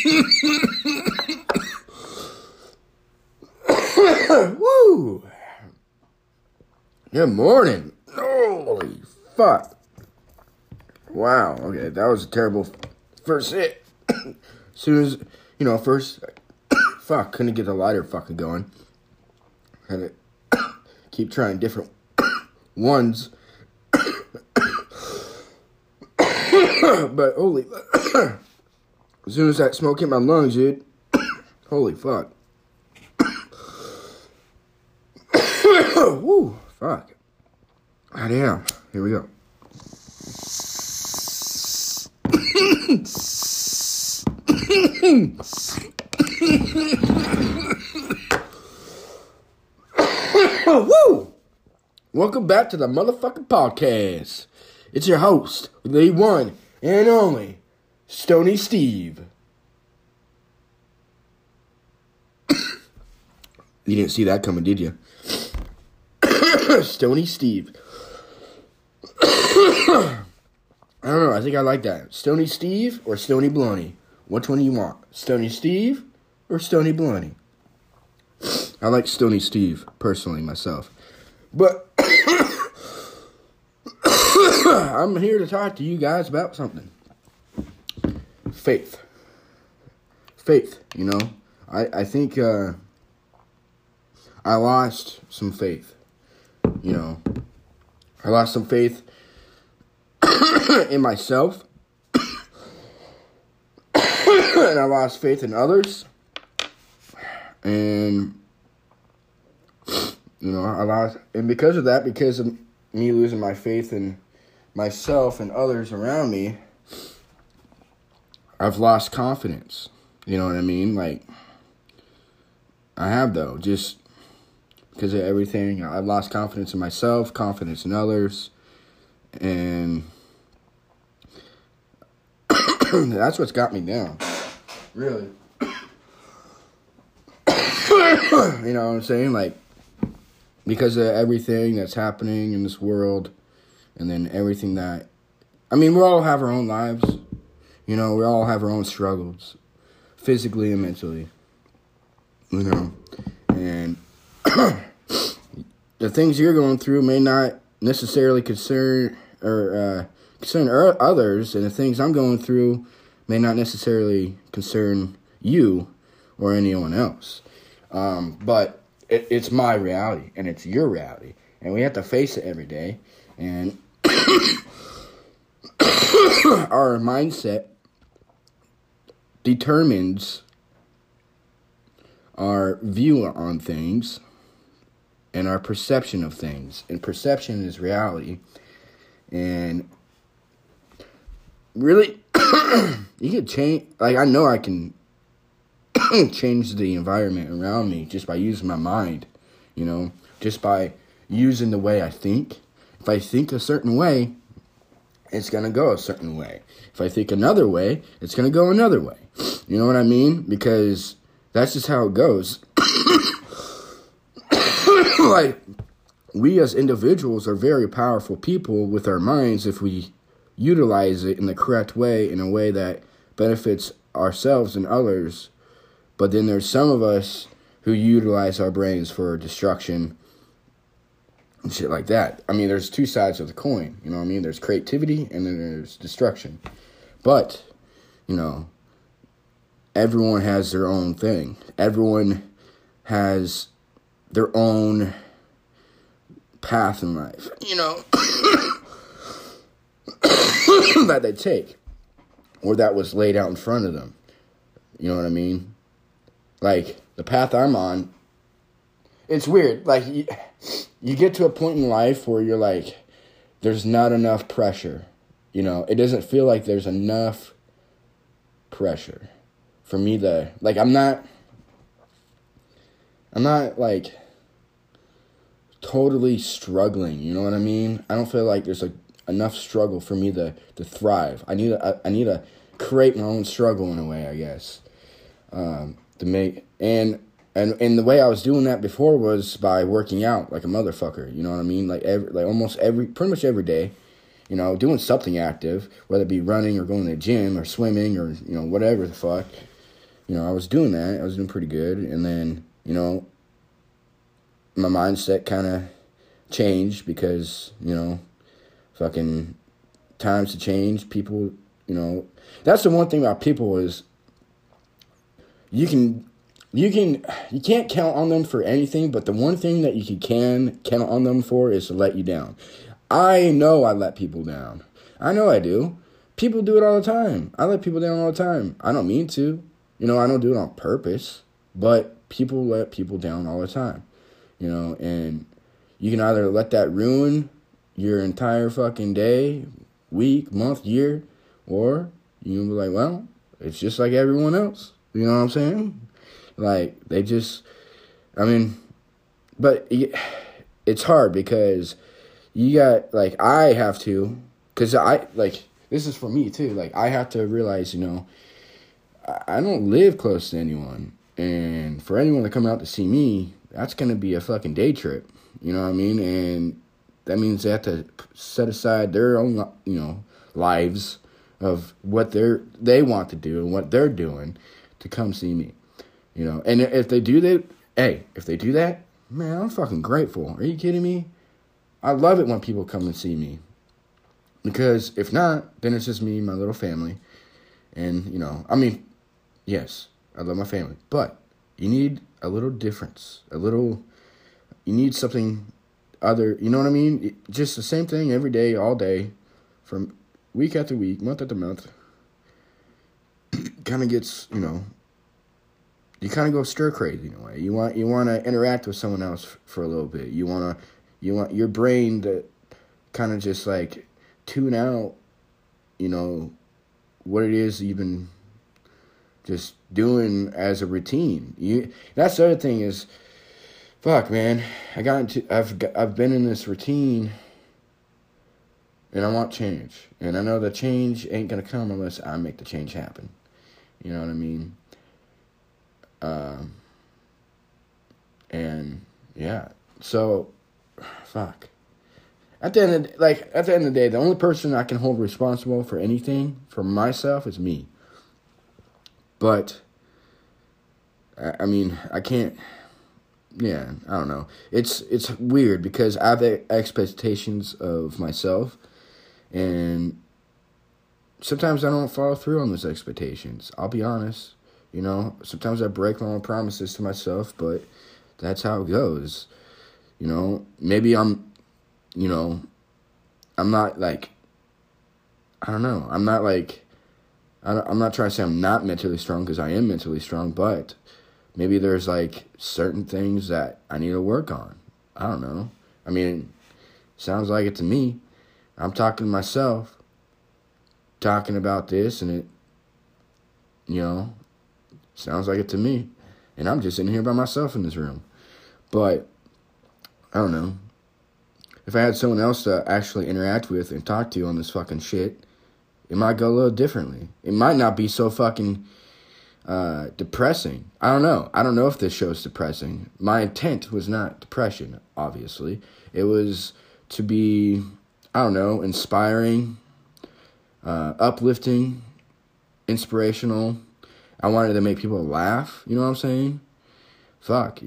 Woo! Good morning. Holy fuck. Wow, okay, that was a terrible first hit. As soon as, first, fuck, couldn't get the lighter fucking going. Had to keep trying different ones. But holy, as soon as that smoke hit my lungs, dude, holy fuck. Woo, fuck. Goddamn, here we go. Woo! Welcome back to the motherfucking podcast. It's your host, the one and only Stony Steve. You didn't see that coming, did you? Stony Steve. I don't know. I think I like that. Stony Steve or Stony Bloney? Which one do you want? Stony Steve or Stony Bloney? I like Stony Steve, personally, myself. But I'm here to talk to you guys about something. Faith. Faith, I think I lost some faith. I lost some faith in myself. And I lost faith in others. And, and because of that, because of me losing my faith in myself and others around me, I've lost confidence. You know what I mean? Like, I have, though, just because of everything. I've lost confidence in myself, confidence in others, and that's what's got me down. Really. You know what I'm saying? Like, because of everything that's happening in this world, and then everything that, we all have our own lives. We all have our own struggles, physically and mentally. And the things you're going through may not necessarily concern others, and the things I'm going through may not necessarily concern you or anyone else. But it's my reality, and it's your reality, and we have to face it every day. And our mindset determines our view on things and our perception of things. And perception is reality. And really, you can change. Like, I know I can change the environment around me just by using my mind, just by using the way I think. If I think a certain way, it's going to go a certain way. If I think another way, it's going to go another way. You know what I mean? Because that's just how it goes. Like, we as individuals are very powerful people with our minds if we utilize it in the correct way, in a way that benefits ourselves and others. But then there's some of us who utilize our brains for destruction and shit like that. There's two sides of the coin, There's creativity and then there's destruction. But, everyone has their own thing. Everyone has their own path in life, that they take, or that was laid out in front of them. You know what I mean? Like, the path I'm on, it's weird. Like, you get to a point in life where you're like, there's not enough pressure. It doesn't feel like there's enough pressure for me to, like, I'm not like totally struggling. You know what I mean? I don't feel like there's enough struggle for me to thrive. I need to create my own struggle in a way, I guess. To make, and the way I was doing that before was by working out like a motherfucker, you know what I mean? Like pretty much every day, doing something active, whether it be running or going to the gym or swimming or, whatever the fuck. I was doing that. I was doing pretty good. And then, my mindset kind of changed because, fucking times to change. People, that's the one thing about people is you can't count on them for anything, but the one thing that you can count on them for is to let you down. I know I let people down. I know I do. People do it all the time. I let people down all the time. I don't mean to. I don't do it on purpose, but people let people down all the time. And you can either let that ruin your entire fucking day, week, month, year, or you can be like, well, it's just like everyone else. You know what I'm saying? Like, but it's hard because you got, like, I have to, because this is for me too. Like, I have to realize, I don't live close to anyone. And for anyone to come out to see me, that's going to be a fucking day trip. You know what I mean? And that means they have to set aside their own, lives of what they want to do and what they're doing to come see me. And if they do that, man, I'm fucking grateful. Are you kidding me? I love it when people come and see me. Because if not, then it's just me and my little family. And, yes, I love my family. But you need a little difference. You need something other, you know what I mean? Just the same thing every day, all day, from week after week, month after month. Kind of gets, you kind of go stir crazy in a way. You want to interact with someone else for a little bit. You want your brain to kind of just like tune out, what it is you've been just doing as a routine. That's the other thing is, fuck, man. I've been in this routine, and I want change. And I know the change ain't gonna come unless I make the change happen. You know what I mean? And yeah, so fuck. At the end of the day, the only person I can hold responsible for anything for myself is me. But I can't. Yeah, I don't know. It's weird because I have expectations of myself, and sometimes I don't follow through on those expectations. I'll be honest. Sometimes I break my own promises to myself, but that's how it goes. Maybe I'm not like, I don't know. I'm not trying to say I'm not mentally strong because I am mentally strong, but maybe there's like certain things that I need to work on. I don't know. Sounds like it to me. I'm talking to myself, talking about this, and it, sounds like it to me. And I'm just sitting here by myself in this room. But, I don't know. If I had someone else to actually interact with and talk to on this fucking shit, it might go a little differently. It might not be so fucking depressing. I don't know. I don't know if this show's depressing. My intent was not depression, obviously. It was to be, I don't know, inspiring, uplifting, inspirational. I wanted to make people laugh, you know what I'm saying? Fuck,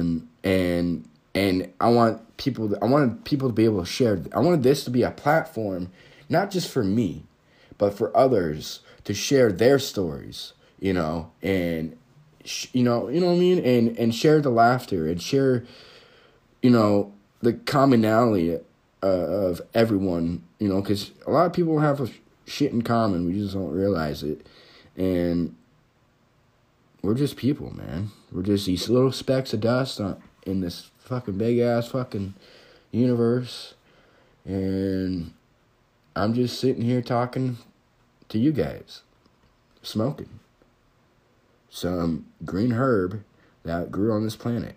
and I wanted people to be able to share. I wanted this to be a platform, not just for me, but for others to share their stories, and you know what I mean, and share the laughter and share, the commonality of everyone, because a lot of people have shit in common. We just don't realize it, and we're just people, man. We're just these little specks of dust in this fucking big ass fucking universe, and I'm just sitting here talking to you guys, smoking some green herb that grew on this planet,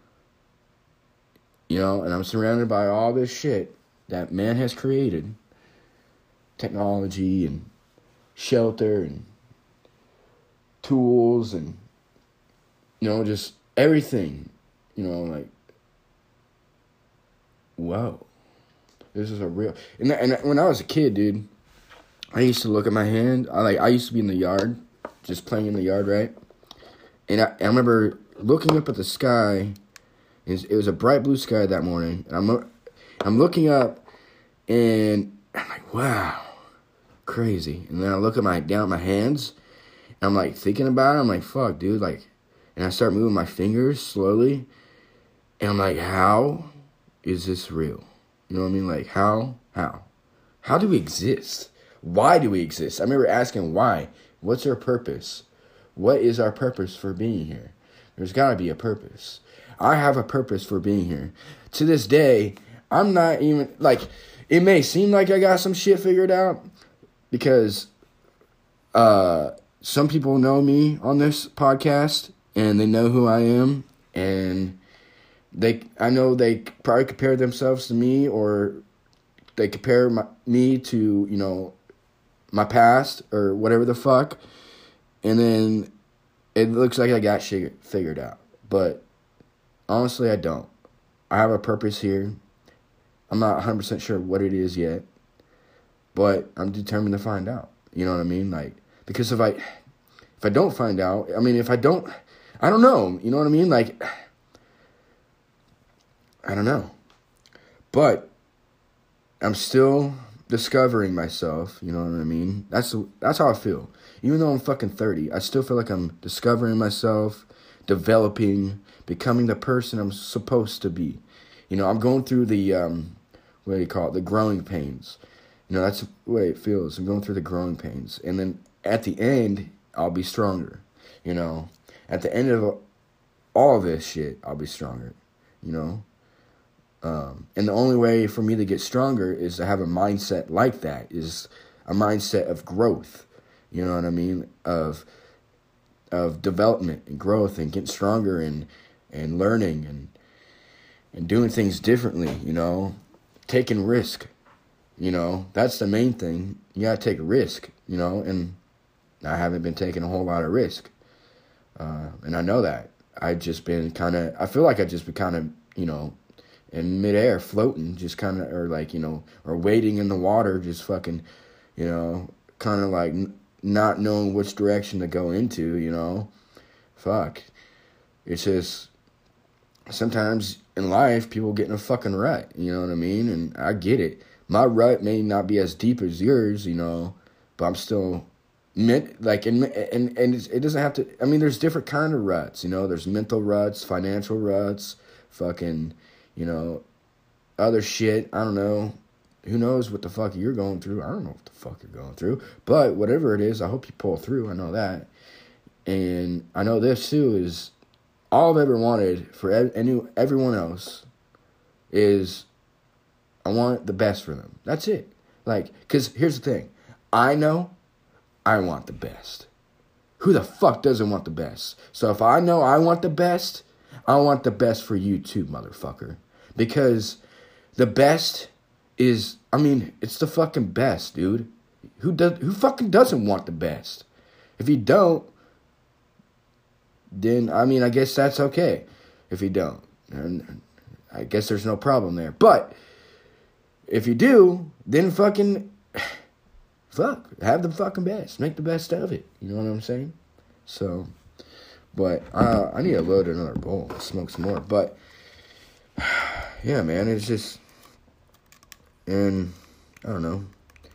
and I'm surrounded by all this shit that man has created, technology and shelter and tools and just everything, like, whoa, this is a real. And when I was a kid, dude, I used to look at my hand. I used to be in the yard, just playing in the yard, right? And I remember looking up at the sky. It was a bright blue sky that morning. And I'm looking up, and I'm like, wow, crazy. And then I look down at my hands, and I'm like thinking about it. I'm like, fuck, dude. Like, and I start moving my fingers slowly. And I'm like, how is this real? You know what I mean? Like, how? How do we exist? Why do we exist? I remember asking why. What's our purpose? What is our purpose for being here? There's got to be a purpose. I have a purpose for being here. To this day, I'm not even, like, it may seem like I got some shit figured out because some people know me on this podcast and they know who I am, and I know they probably compare themselves to me, or they compare me to, you know, my past or whatever the fuck, and then it looks like I got shit figured out. But honestly, I don't. I have a purpose here. I'm not 100% sure what it is yet, but I'm determined to find out. You know what I mean? Like, because if I don't find out, I mean, I don't know. You know what I mean? Like, I don't know. But I'm still discovering myself, you know what I mean? That's how I feel. Even though I'm fucking 30, I still feel like I'm discovering myself, developing, becoming the person I'm supposed to be. You know, I'm going through the, what do you call it, the growing pains. You know, that's the way it feels. I'm going through the growing pains. And then at the end, I'll be stronger. You know, at the end of all of this shit, I'll be stronger, you know? And the only way for me to get stronger is to have a mindset like that, is a mindset of growth. You know what I mean? Of development and growth and getting stronger and learning and doing things differently, you know, taking risk, you know, that's the main thing. You gotta take a risk, you know, and I haven't been taking a whole lot of risk. And I know that. I feel like I've just been kind of, you know, in midair, floating, just kind of, or like, you know, or wading in the water, just fucking, you know, kind of like not knowing which direction to go into, you know. Fuck. It's just, sometimes in life, people get in a fucking rut, you know what I mean? And I get it. My rut may not be as deep as yours, you know, but I'm still, like, and it doesn't have to, I mean, there's different kind of ruts, you know. There's mental ruts, financial ruts, fucking, you know, other shit. I don't know. Who knows what the fuck you're going through? I don't know what the fuck you're going through. But whatever it is, I hope you pull through. I know that. And I know this too is all I've ever wanted for everyone else is I want the best for them. That's it. Like, because here's the thing. I know I want the best. Who the fuck doesn't want the best? So if I know I want the best, I want the best for you too, motherfucker. Because the best is, I mean, it's the fucking best, dude. Who fucking doesn't want the best? If you don't, then, I mean, I guess that's okay. If you don't, and I guess there's no problem there. But if you do, then fucking, have the fucking best. Make the best of it. You know what I'm saying? So, but I need to load another bowl, smoke some more. But yeah, man, it's just, and I don't know.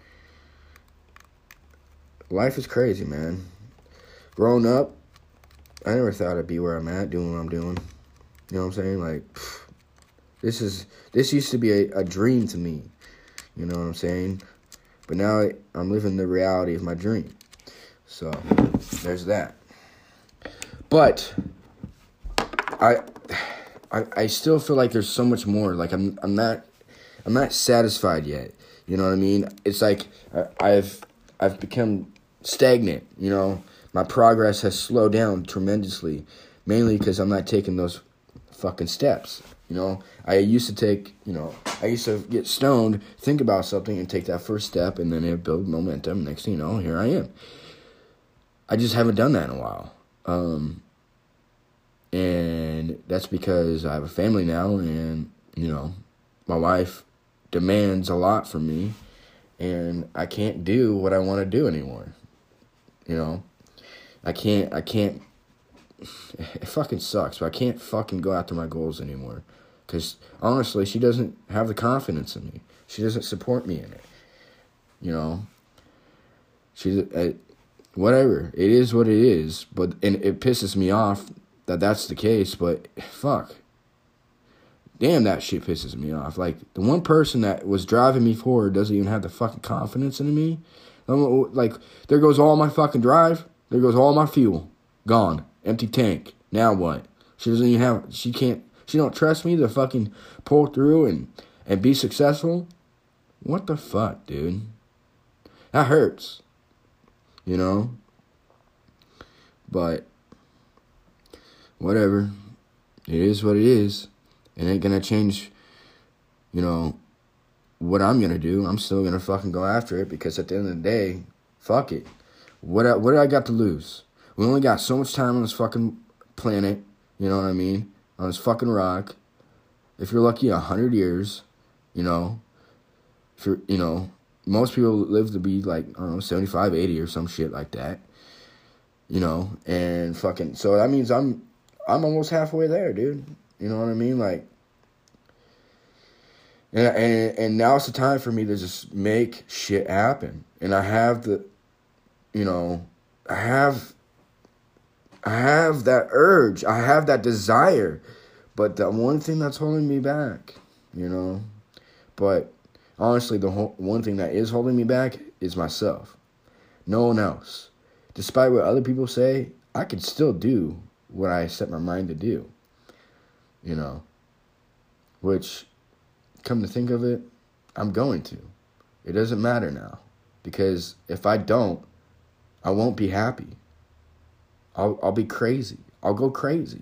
Life is crazy, man. Growing up, I never thought I'd be where I'm at, doing what I'm doing. You know what I'm saying? Like, this used to be a dream to me. You know what I'm saying? But now I'm living the reality of my dream. So, there's that. But I still feel like there's so much more. Like I'm not satisfied yet. You know what I mean? It's like I've become stagnant, you know. My progress has slowed down tremendously, mainly because I'm not taking those fucking steps, you know. I used to get stoned, think about something, and take that first step, and then it build momentum. Next thing you know, here I am. I just haven't done that in a while. And that's because I have a family now, and, you know, my wife demands a lot from me, and I can't do what I want to do anymore. You know, I can't it fucking sucks, but I can't fucking go after my goals anymore. Because, honestly, she doesn't have the confidence in me. She doesn't support me in it. You know? Whatever. It is what it is. And it pisses me off that that's the case, but fuck. Damn, that shit pisses me off. Like, the one person that was driving me forward doesn't even have the fucking confidence in me. Like, there goes all my fucking drive. There goes all my fuel. Gone. Empty tank. Now what? She doesn't even have, she don't trust me to fucking pull through and be successful? What the fuck, dude? That hurts. You know? But, whatever. It is what it is. It ain't gonna change, you know, what I'm gonna do. I'm still gonna fucking go after it because at the end of the day, fuck it. What do I got to lose? We only got so much time on this fucking planet, you know what I mean? On this fucking rock. If you're lucky, 100 years, you know. If you're, you know, most people live to be like, I don't know, 75, 80 or some shit like that. You know, and fucking, so that means I'm almost halfway there, dude. You know what I mean? Like, and now it's the time for me to just make shit happen. And I have the, you know, I have that urge. I have that desire. But the one thing that's holding me back, you know. But honestly, the one thing that is holding me back is myself. No one else. Despite what other people say, I can still do what I set my mind to do. You know. Which, come to think of it, I'm going to. It doesn't matter now. Because if I don't, I won't be happy. I'll be crazy. I'll go crazy.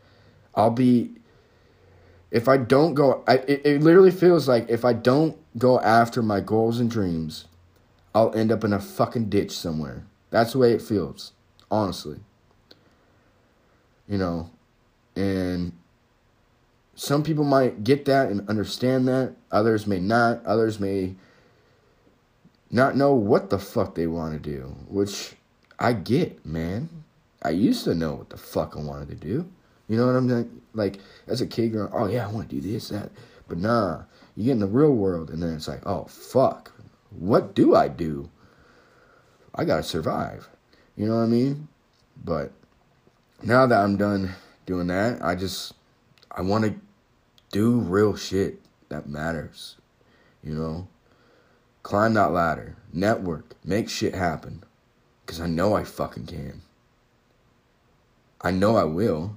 If I don't go, it literally feels like if I don't go after my goals and dreams, I'll end up in a fucking ditch somewhere. That's the way it feels, honestly. You know, and some people might get that and understand that. Others may not. Others may not know what the fuck they want to do, which I get, man. I used to know what the fuck I wanted to do. You know what I'm saying? Like, as a kid, going, oh, yeah, I want to do this, that. But nah, you get in the real world, and then it's like, oh, fuck. What do? I got to survive. You know what I mean? But now that I'm done doing that, I want to do real shit that matters. You know? Climb that ladder. Network. Make shit happen. Because I know I fucking can. I know I will.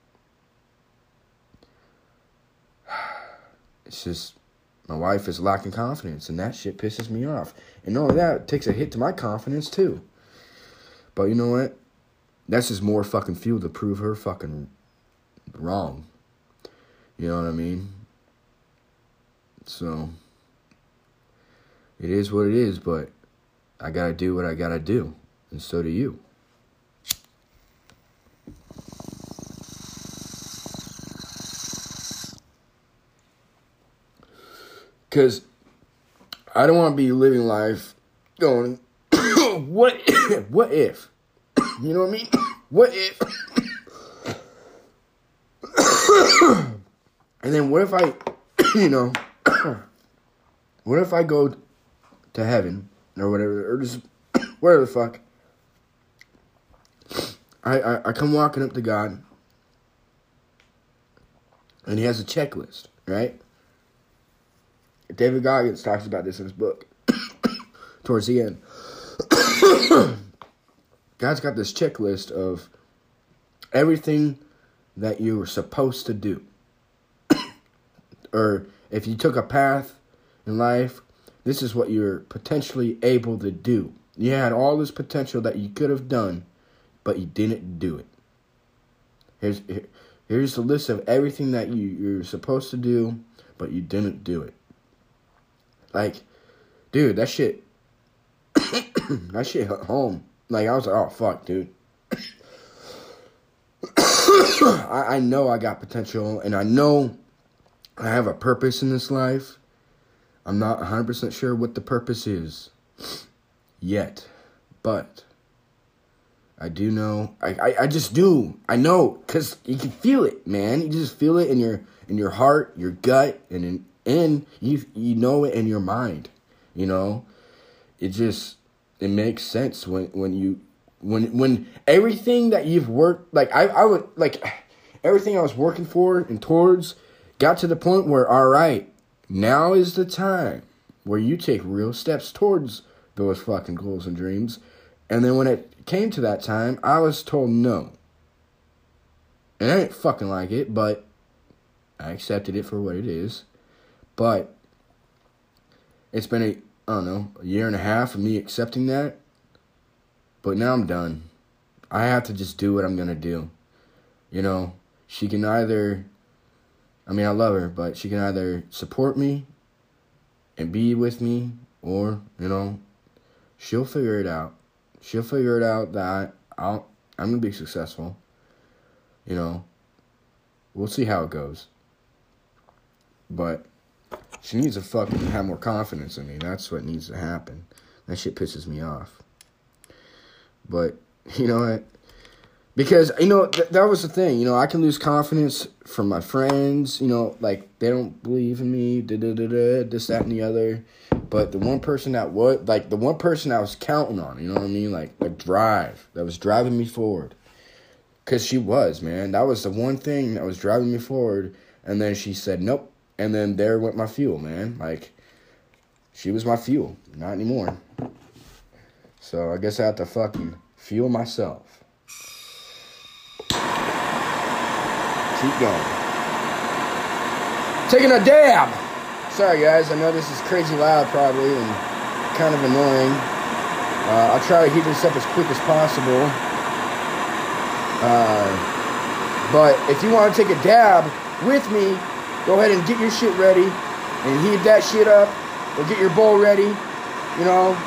It's just, my wife is lacking confidence, and that shit pisses me off. And all of that takes a hit to my confidence, too. But you know what? That's just more fucking fuel to prove her fucking wrong. You know what I mean? So, it is what it is, but I gotta do what I gotta do. And so do you. Because I don't want to be living life going, what if? You know what I mean? What if? And then what if I, you know, what if I go to heaven or whatever, or just whatever the fuck. I come walking up to God, and he has a checklist, right? David Goggins talks about this in his book towards the end. God's got this checklist of everything that you were supposed to do. Or if you took a path in life, this is what you're potentially able to do. You had all this potential that you could have done, but you didn't do it. Here's the list of everything that you're supposed to do, but you didn't do it. Like, dude, that shit hit home. Like, I was like, oh, fuck, dude. I know I got potential, and I know I have a purpose in this life. I'm not 100% sure what the purpose is yet. But I do know. I just do. I know, because you can feel it, man. You just feel it in your heart, your gut, and you know it in your mind. You know, it makes sense when everything that you've worked, like I would, like everything I was working for and towards got to the point where, all right, now is the time where you take real steps towards those fucking goals and dreams. And then when it came to that time, I was told no. And I didn't fucking like it, but I accepted it for what it is. But it's been a year and a half of me accepting that. But now I'm done. I have to just do what I'm going to do. You know, she can either, I love her, but she can either support me and be with me, or, you know, she'll figure it out. She'll figure it out that I'm going to be successful. You know, we'll see how it goes. But she needs to fucking have more confidence in me. That's what needs to happen. That shit pisses me off. But, you know what? Because, you know, that was the thing. You know, I can lose confidence from my friends. You know, like, they don't believe in me, this, that, and the other. But the one person that I was counting on, you know what I mean? Like, the drive that was driving me forward. Because she was, man. That was the one thing that was driving me forward. And then she said, nope. And then there went my fuel, man. Like, she was my fuel. Not anymore. So I guess I have to fucking fuel myself. Keep going. Taking a dab. Sorry, guys. I know this is crazy loud, probably, and kind of annoying. I'll try to heat this up as quick as possible. But if you want to take a dab with me, go ahead and get your shit ready and heat that shit up, or get your bowl ready, you know,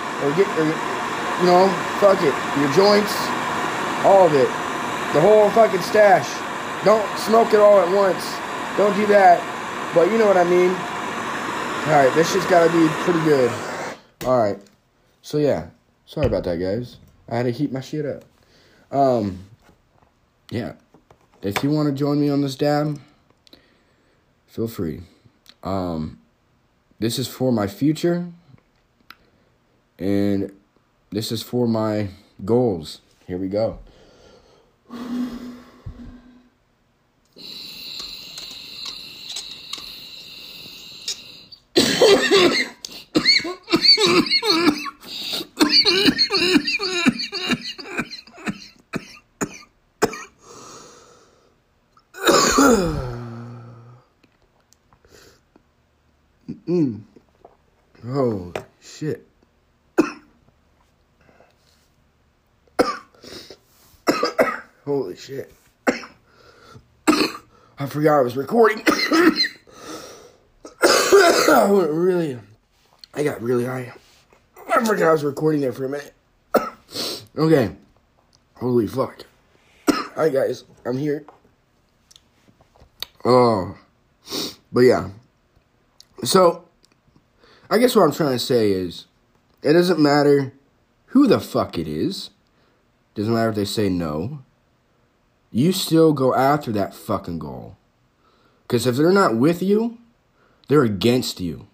fuck it, your joints, all of it, the whole fucking stash. Don't smoke it all at once. Don't do that. But you know what I mean. Alright, this shit's gotta be pretty good. Alright. So yeah. Sorry about that, guys. I had to heat my shit up. Yeah. If you want to join me on this dab, feel free. This is for my future. And this is for my goals. Here we go. Oh, shit. Holy shit. I forgot I was recording. I got really high. I forgot I was recording there for a minute. Okay. Holy fuck. Alright, guys. I'm here. Oh. But yeah. So, I guess what I'm trying to say is, it doesn't matter who the fuck it is. Doesn't matter if they say no. You still go after that fucking goal. Because if they're not with you, they're against you.